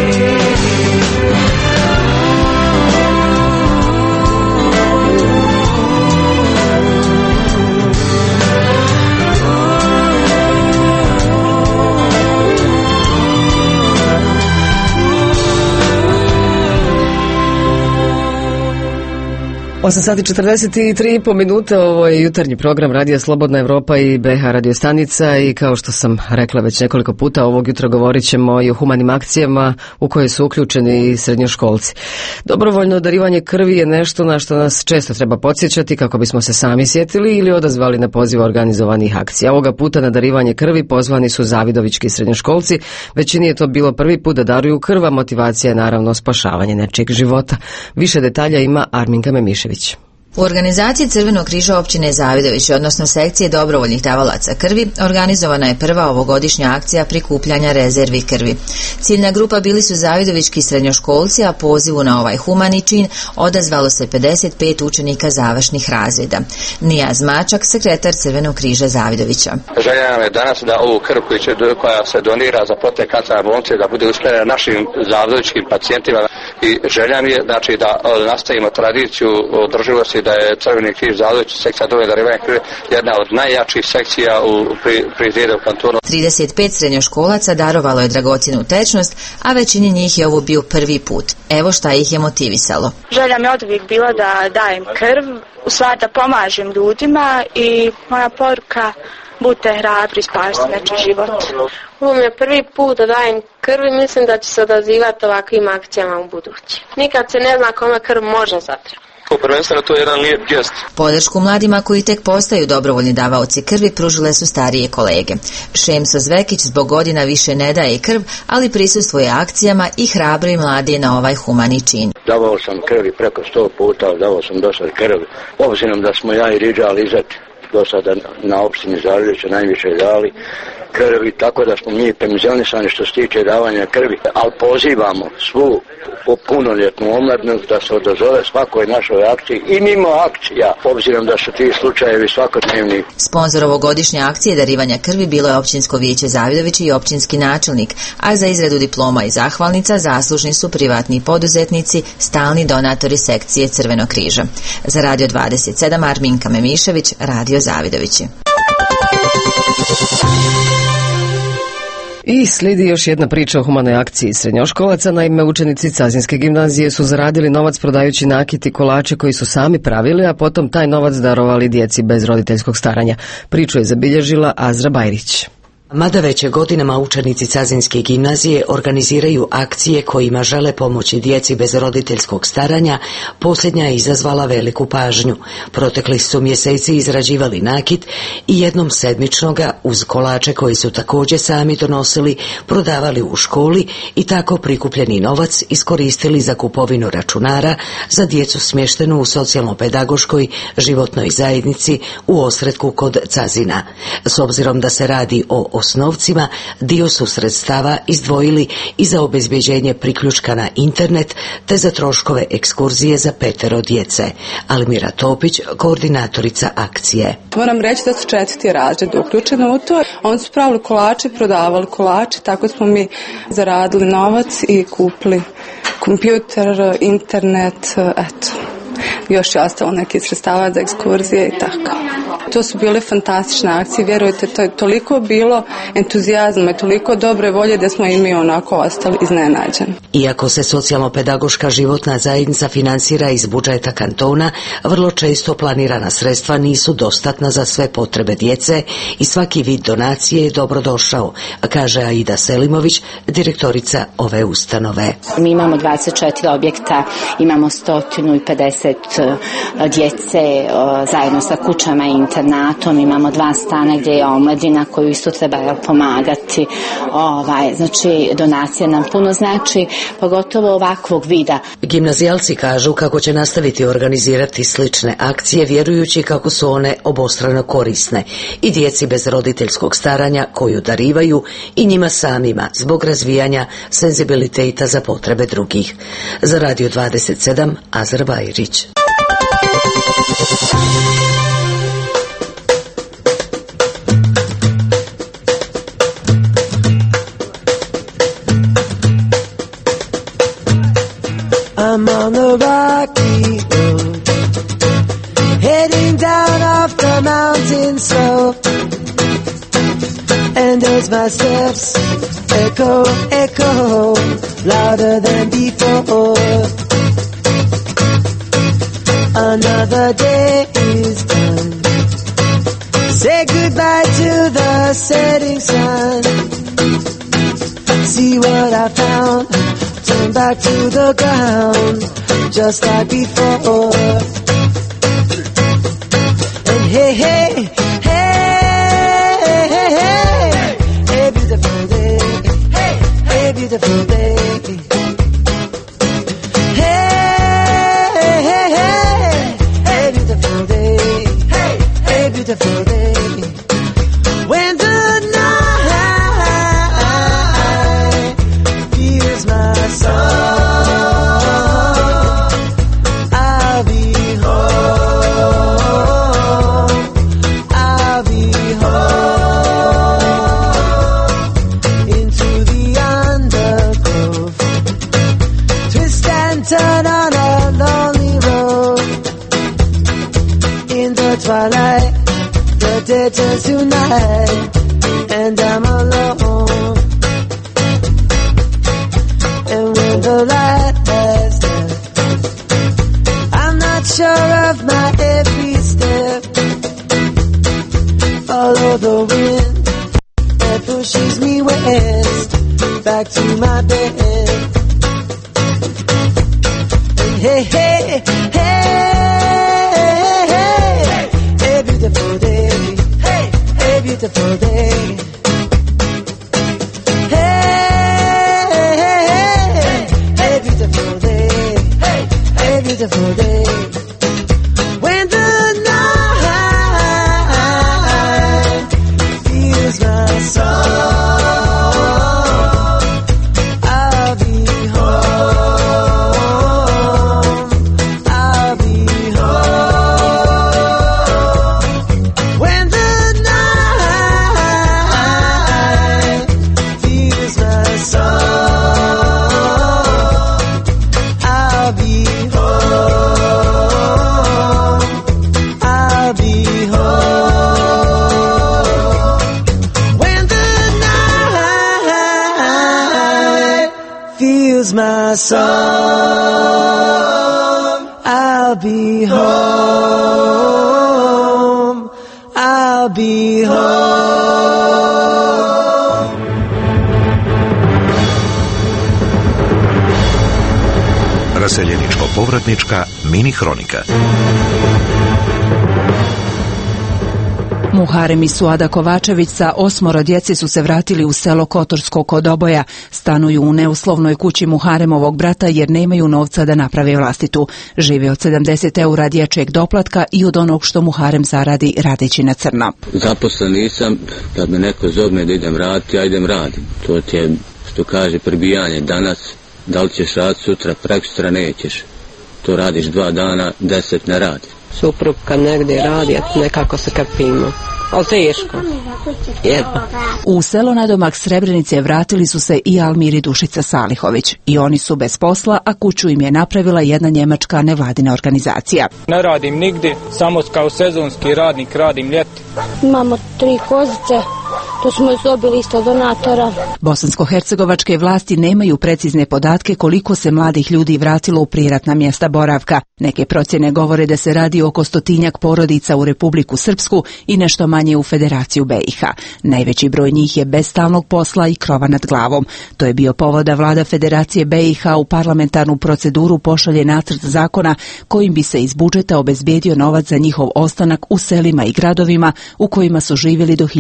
Osam sati 43 minute, ovo je jutarnji program Radija Slobodna Evropa i BH radio stanica i kao što sam rekla već nekoliko puta, ovog jutra govorit ćemo i o humanim akcijama u koje su uključeni i srednjoškolci. Dobrovoljno darivanje krvi je nešto na što nas često treba podsjećati kako bismo se sami sjetili ili odazvali na poziv organizovanih akcija. Ovoga puta na darivanje krvi pozvani su zavidovički srednjoškolci. Većini je to bilo prvi put da daruju krv, a motivacija je naravno spašavanje nečijeg života. Više detalja ima Arminka Memišević. U organizaciji Crvenog križa općine Zavidović, odnosno sekcije dobrovoljnih davalaca krvi, organizovana je prva ovogodišnja akcija prikupljanja rezervi krvi. Ciljna grupa bili su zavidovički srednjoškolci, a pozivu na ovaj humani čin odazvalo se 55 učenika završnih razreda. Nijaz Mačak, sekretar Crvenog križa Zavidovića. Želja nam je danas da ovu krv koja se donira za potrebe kancerne bolnice da bude usmjerena našim zavidovičkim pacijentima i želja mi je znači, da nastavimo tradiciju održivosti da je Crveni križ Zavidović, sekcija dobrovoljnog darivanja krvi, jedna od najjačih sekcija u kantonu. 35 srednjoškolaca darovalo je dragocjenu tečnost, a većini njih je ovo bio prvi put. Evo šta ih je motivisalo. Želja mi je od uvijek bila da dajem krv, u stvari da pomažem ljudima i moja poruka: budite hrabri, spasite nečiji život. Ovo mi je prvi put da dajem krv i mislim da će se odazivati ovakvim akcijama u budući. Nikad se ne zna kome krv može zatrebati. Prvenstveno to je jedan lijep gest. Podršku mladima koji tek postaju dobrovoljni davaoci krvi pružile su starije kolege. Šemso Zvekić zbog godina više ne daje krv, ali prisustvuje akcijama i hrabri mladi na ovaj humani čin. Davao sam krvi preko 100 puta, davao sam dosta krvi. Obzirom da smo ja i Riđa Lizet do sada na opštini Zavidovića najviše dali, krvi, tako da smo mi pemizionisani što se tiče davanja krvi, ali pozivamo svu punoljetnu omladinu da se odazove svakoj našoj akciji i mimo akcija, obzirom da su ti slučajevi svakodnevni. Sponzor ovogodišnje akcije darivanja krvi bilo je Općinsko vijeće Zavidović i općinski načelnik, a za izradu diploma i zahvalnica zaslužni su privatni poduzetnici, stalni donatori sekcije Crvenog križa. Za Radio 27 Arminka Memišević, Radio Zavidovići. I slijedi još jedna priča o humanoj akciji srednjoškolaca. Naime, učenici Cazinske gimnazije su zaradili novac prodajući nakit i kolače koji su sami pravili, a potom taj novac darovali djeci bez roditeljskog staranja. Priču je zabilježila Azra Bajrić. Mada već godinama učenici Cazinske gimnazije organiziraju akcije kojima žele pomoći djeci bez roditeljskog staranja, posljednja je izazvala veliku pažnju. Protekli su mjeseci izrađivali nakit i jednom sedmično ga uz kolače koji su također sami donosili prodavali u školi i tako prikupljeni novac iskoristili za kupovinu računara za djecu smještenu u socijalno-pedagoškoj životnoj zajednici u Osretku kod Cazina. S obzirom da se radi o osnovcima, dio su sredstava izdvojili i za obezbjeđenje priključka na internet te za troškove ekskurzije za 5 djece. Almira Topić, koordinatorica akcije. Moram reći da su 4. razred uključeni u to. Oni su pravili kolače, prodavali kolače, tako smo mi zaradili novac i kupili kompjuter, internet, eto. Još je ostalo neki sredstava za ekskurzije i tako. To su bile fantastične akcije, vjerujte, to je toliko bilo entuzijazma i toliko dobre volje da smo i mi onako ostali iznenađeni. Iako se socijalno-pedagoška životna zajednica financira iz budžeta kantona, vrlo često planirana sredstva nisu dostatna za sve potrebe djece i svaki vid donacije je dobrodošao, kaže Aida Selimović, direktorica ove ustanove. Mi imamo 24 objekta, imamo 150 djece zajedno sa kućama i internatom, imamo 2 stana gdje je omladina koju isto treba pomagati. Znači donacija nam puno znači, pogotovo ovakvog vida. Gimnazijalci kažu kako će nastaviti organizirati slične akcije, vjerujući kako su one obostrano korisne i djeci bez roditeljskog staranja koju darivaju i njima samima zbog razvijanja senzibiliteta za potrebe drugih. Za Radio 27 Azra Bajrić. I'm on the rocky road, heading down off the mountain slope, and as my steps echo, echo, louder than before. Another day is done, say goodbye to the setting sun, see what I found, turn back to the ground, just like before. And hey, hey, hey, hey, hey, hey, beautiful day, hey, hey, beautiful day. Hey, hey, hey, hey, beautiful day, hey, hey, beautiful day. When the night feels my soul, I'll be home, I'll be home, into the undergrowth, twist and turn on a lonely road, in the twilight, the day turns to night, and I'm alone. And when the light has left, I'm not sure of my every step. Follow the wind that pushes me west, back to my bed. And hey, hey, hey, hey, hey, beautiful day, hey, hey, beautiful day. Beautiful day, when the night feels right. My song, I'll be home, I'll be home. Raseljeničko-povratnička mini hronika. Muharem i Suada Kovačević sa 8 djece su se vratili u selo Kotorsko kod Oboja. Stanuju u neuslovnoj kući Muharemovog brata jer nemaju novca da naprave vlastitu. Žive od 70 eura dječjeg doplatka i od onog što Muharem zaradi radeći na crno. Zaposlen nisam, kad me neko zovne da idem raditi, ja idem radim. To ti je, što kaže, prebijanje danas, da li ćeš raditi sutra, prekosutra nećeš. To radiš 2 dana, 10 ne radi. Suprug kad negdje radi, nekako se krpimo. Ali teško. Jedno. U selo nadomak Srebrenice vratili su se i Almir i Dušica Salihović. I oni su bez posla, a kuću im je napravila jedna njemačka nevladina organizacija. Ne radim nigdje, samo kao sezonski radnik radim ljeti. Imamo 3 kozice, to smo dobili isto donatora. Bosansko-hercegovačke vlasti nemaju precizne podatke koliko se mladih ljudi vratilo u prijeratna mjesta boravka. Neke procjene govore da se radi oko 100-tinjak porodica u Republiku Srpsku i nešto manje u Federaciju BiH. Najveći broj njih je bez stalnog posla i krova nad glavom. To je bio povod da vlada Federacije BiH u parlamentarnu proceduru pošalje nacrt zakona kojim bi se iz budžeta obezbijedio novac za njihov ostanak u selima i gradovima u kojima su živjeli do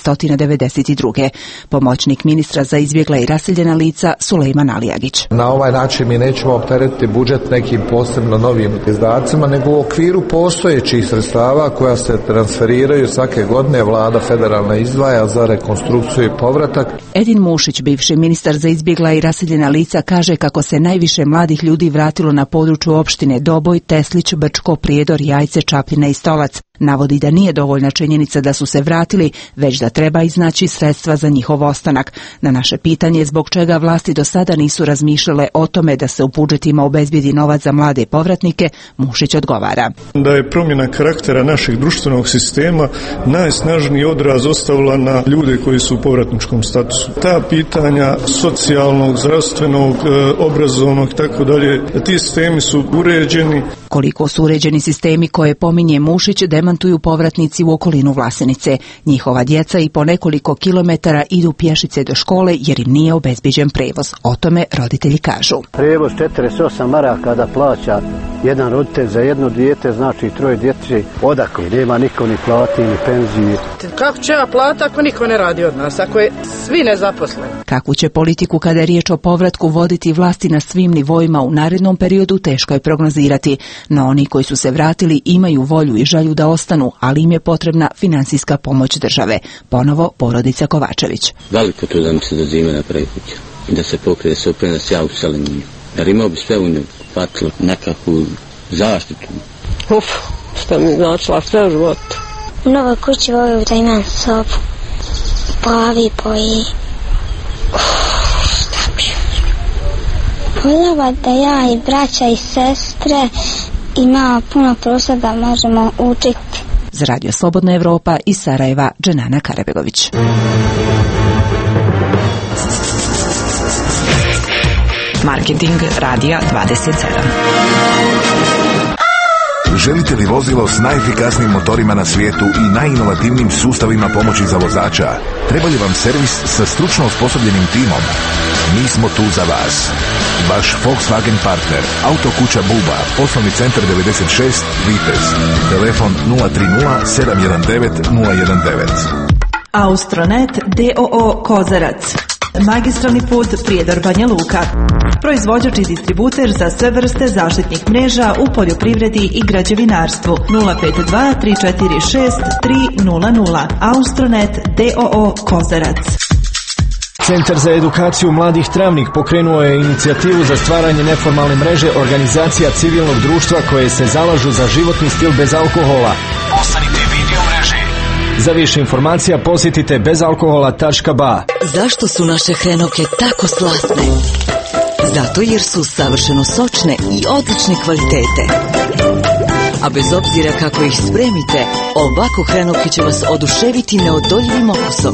1992. Pomoćnik ministra za izbjegla i raseljena lica Sulejman Alijagić. Na ovaj način mi nećemo opteretiti budžet nekim posebno novim izdacima, nego u okviru postojećih sredstava koja se transferiraju svake godine vlada federalna izdvaja za rekonstrukciju i povratak. Edin Mušić, bivši ministar za izbjegla i raseljena lica, kaže kako se najviše mladih ljudi vratilo na području opštine Doboj, Teslić, Brčko, Prijedor, Jajce, Čapljina i Stolac. Navodi da nije dovoljna činjenica da su se vratili, već da treba iznaći sredstva za njihov ostanak. Na naše pitanje zbog čega vlasti do sada nisu razmišljale o tome da se u budžetima obezbijedi novac za mlade povratnike, Mušić odgovara. Da je promjena karaktera našeg društvenog sistema najsnažniji odraz ostavila na ljude koji su u povratničkom statusu. Ta pitanja socijalnog, zdravstvenog, obrazovnog i tako dalje, ti sistemi su uređeni. Koliko su uređeni sistemi koje pominje Mušić demantuju povratnici u okolinu Vlasenice. Njihova djeca i po nekoliko kilometara idu pješice do škole jer im nije obezbijeđen prevoz. O tome roditelji kažu. Prevoz 48 maraka da plaća jedan roditelj za jedno dijete, znači 3 djece, odakle? Nema niko ni plati ni penzije. Kako će ja plata ako niko ne radi od nas, ako je svi nezaposleni? Kakvu će politiku kada je riječ o povratku voditi vlasti na svim nivoima u narednom periodu teško je prognozirati. No oni koji su se vratili imaju volju i želju da ostanu, ali im je potrebna finansijska pomoć države. Ponovo porodica Kovačević. Veliko to da mi se do zime napravi kuća i da se pokrije, da se opreme, da se ja uselim njih. Jer imao bi sve u njoj, patilo nekakvu zaštitu. Što mi značila sve u životu. U novoj kući volio da imam sobu, plavi boji. Voljela da ja i braća i sestre imamo puno prostora da možemo učiti. Za Radio Slobodna Evropa iz Sarajeva, Dženana Karabegović. Marketing radija 27. Želite li vozilo s najefikasnijim motorima na svijetu i najinovativnijim sustavima pomoći za vozača? Treba li vam servis sa stručno osposobljenim timom? Mi smo tu za vas. Vaš Volkswagen partner, Autokuća Buba, poslovni centar 96, Vitez. Telefon 030 719 019. Austronet DOO Kozarac. Magistralni put Prijedor-Banja Luka. Proizvođač i distributer za sve vrste zaštitnih mreža u poljoprivredi i građevinarstvu. 052 346 300. Austronet d.o.o. Kozarac. Centar za edukaciju mladih Travnik pokrenuo je inicijativu za stvaranje neformalne mreže organizacija civilnog društva koje se zalažu za životni stil bez alkohola. Postanite vidio mreže. Za više informacija posjetite bezalkohola.ba. Zašto su naše hrenovke tako slatne? Zato jer su savršeno sočne i odlične kvalitete. A bez obzira kako ih spremite, ovako hrenovke će vas oduševiti neodoljivim okusom.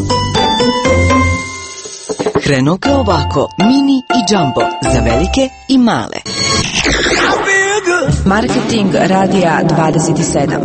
Hrenovke ovako, mini i jumbo, za velike i male. Marketing radija 27.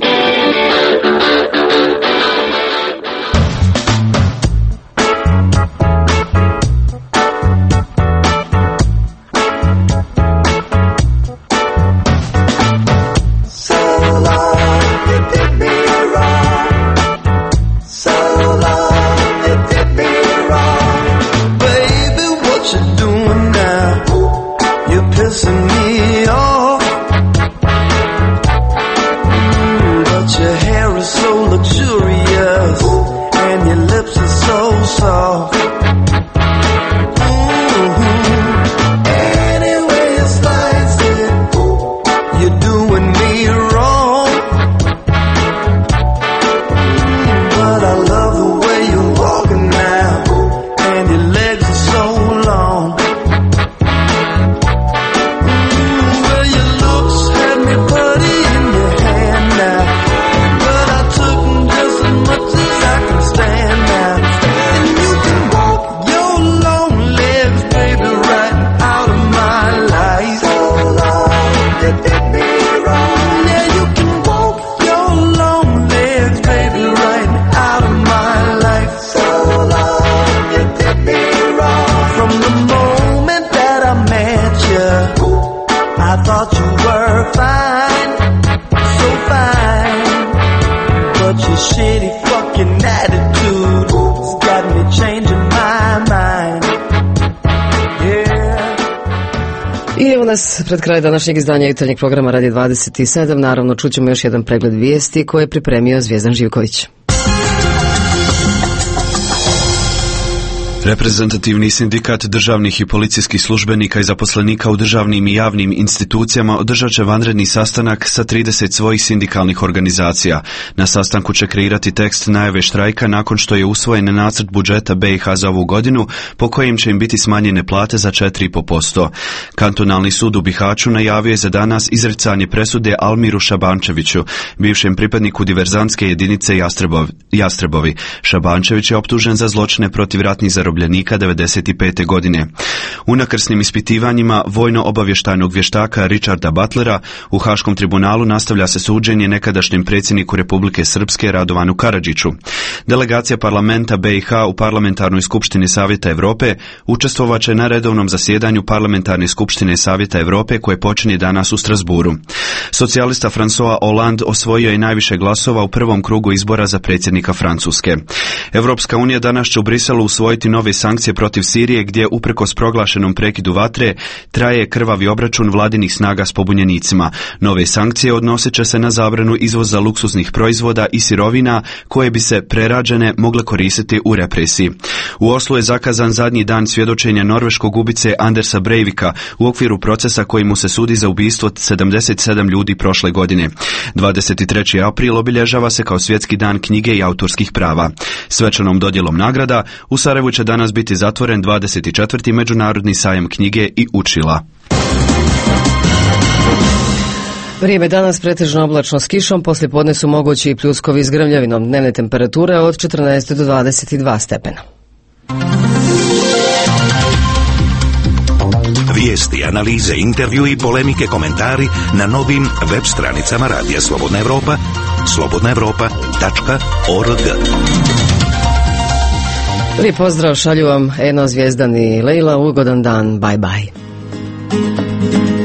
Pred kraj današnjeg izdanja jutarnjeg programa Radio 27, naravno čućemo još jedan pregled vijesti koje je pripremio Zvijezdan Živković. Reprezentativni sindikat državnih i policijskih službenika i zaposlenika u državnim i javnim institucijama održat će vanredni sastanak sa 30 svojih sindikalnih organizacija. Na sastanku će kreirati tekst najave štrajka nakon što je usvojen nacrt budžeta BiH za ovu godinu, po kojim će im biti smanjene plate za 4,5%. Kantonalni sud u Bihaću najavio je za danas izricanje presude Almiru Šabančeviću, bivšem pripadniku diverzantske jedinice Jastrebovi. Šabančević je optužen za zločine protiv ratnih zarobljenika 1995. godine. U nakrsnim ispitivanjima vojno-obavještajnog vještaka Richarda Butlera u Haškom tribunalu nastavlja se suđenje nekadašnjem predsjedniku Republike Srpske Radovanu Karadžiću. Delegacija parlamenta BiH u Parlamentarnoj skupštini Savjeta Europe učestvovat će na redovnom zasjedanju Parlamentarne skupštine Savjeta Europe koje počinje danas u Strasburu. Socijalista François Hollande osvojio je najviše glasova u prvom krugu izbora za predsjednika Francuske. Europska unija danas će u Briselu usvojiti nove sankcije protiv Sirije gdje uprkos proglašenom prekidu vatre traje krvavi obračun vladinih snaga s pobunjenicima. Nove sankcije odnosit će se na zabranu izvoza luksuznih proizvoda i sirovina koje bi se prerađene mogle koristiti u represiji. U Oslu je zakazan zadnji dan svjedočenja norveškog ubice Andersa Breivika u okviru procesa koji mu se sudi za ubistvo 77 ljudi prošle godine. 23. april obilježava se kao svjetski dan knjige i autorskih prava. Svečanom dodjelom nagrada u Sarajevu će danas biti zatvoren 24. međunarodni sajam knjige i učila. Vrijeme danas pretežno oblačno s kišom, poslije podne su mogući i pljuskovi s grmljavinom, dnevne temperature od 14 do 22 stepena. Vijesti, analize, intervju i polemike, komentari na novim web stranicama Radija Slobodna Evropa, slobodnaevropa.org. Lijep pozdrav, šalju vam Eno, Zvijezdan i Lejla, ugodan dan, bye bye.